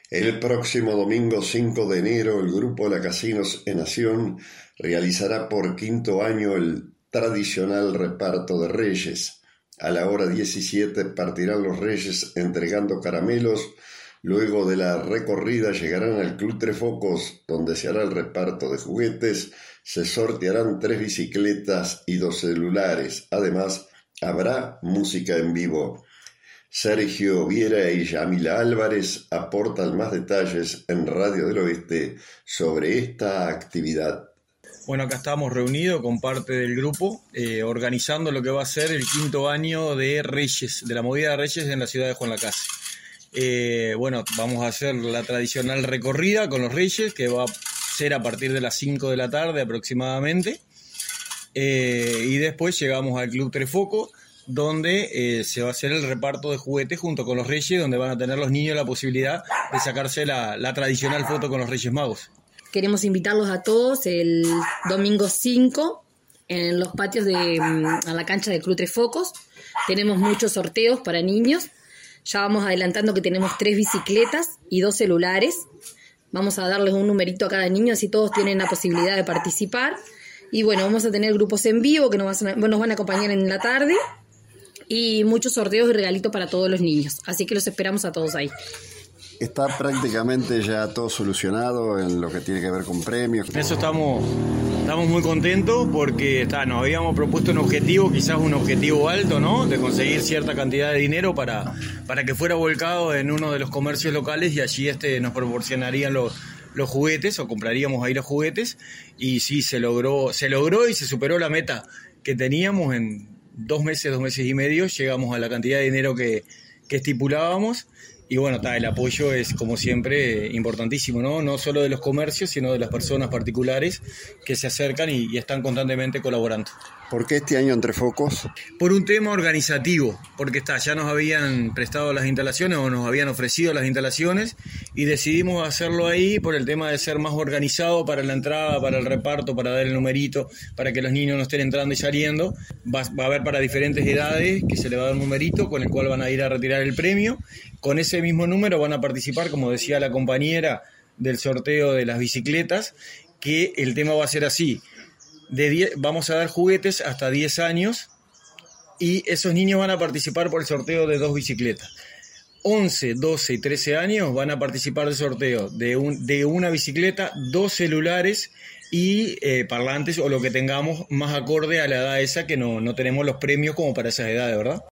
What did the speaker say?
El próximo domingo 5 de enero, el Grupo La Casinos en Nación realizará por quinto año el tradicional reparto de Reyes. A la hora 17 partirán los Reyes entregando caramelos. Luego de la recorrida llegarán al Club Tres Focos, donde se hará el reparto de juguetes. Se sortearán 3 bicicletas y 2 celulares. Además, habrá música en vivo. Sergio Viera y Yamila Álvarez aportan más detalles en Radio del Oeste sobre esta actividad. Bueno, acá estamos reunidos con parte del grupo, organizando lo que va a ser el quinto año de Reyes, de la movida de Reyes en la ciudad de Juan Lacase. Bueno, vamos a hacer la tradicional recorrida con los Reyes, que va a ser a partir de las 5 de la tarde aproximadamente. Y después llegamos al Club Tres Focos, donde se va a hacer el reparto de juguetes junto con los Reyes, donde van a tener los niños la posibilidad de sacarse la tradicional foto con los Reyes Magos. Queremos invitarlos a todos el domingo 5 en los patios a la cancha del Club Tres Focos. Tenemos muchos sorteos para niños. Ya vamos adelantando que tenemos 3 bicicletas y 2 celulares. Vamos a darles un numerito a cada niño, así todos tienen la posibilidad de participar. Y bueno, vamos a tener grupos en vivo que nos van a acompañar en la tarde. Y muchos sorteos y regalitos para todos los niños. Así que los esperamos a todos ahí. ¿Está prácticamente ya todo solucionado en lo que tiene que ver con premios? Eso estamos muy contentos porque nos habíamos propuesto un objetivo, quizás un objetivo alto, ¿no? De conseguir cierta cantidad de dinero para que fuera volcado en uno de los comercios locales y allí nos proporcionarían los juguetes, o compraríamos ahí los juguetes. Y sí, se logró y se superó la meta que teníamos en 2 meses y medio. Llegamos a la cantidad de dinero que estipulábamos. Y bueno, el apoyo es, como siempre, importantísimo, ¿no? No solo de los comercios, sino de las personas particulares que se acercan y están constantemente colaborando. ¿Por qué este año entre focos? Por un tema organizativo, porque ya nos habían prestado las instalaciones o nos habían ofrecido las instalaciones y decidimos hacerlo ahí por el tema de ser más organizado para la entrada, para el reparto, para dar el numerito, para que los niños no estén entrando y saliendo. Va a haber para diferentes edades que se le va a dar un numerito con el cual van a ir a retirar el premio. Con ese mismo número van a participar, como decía la compañera, del sorteo de las bicicletas, que el tema va a ser así. Vamos a dar juguetes hasta 10 años y esos niños van a participar por el sorteo de 2 bicicletas. 11, 12 y 13 años van a participar del sorteo de una bicicleta, 2 celulares y parlantes o lo que tengamos más acorde a la edad esa, que no tenemos los premios como para esas edades, ¿verdad?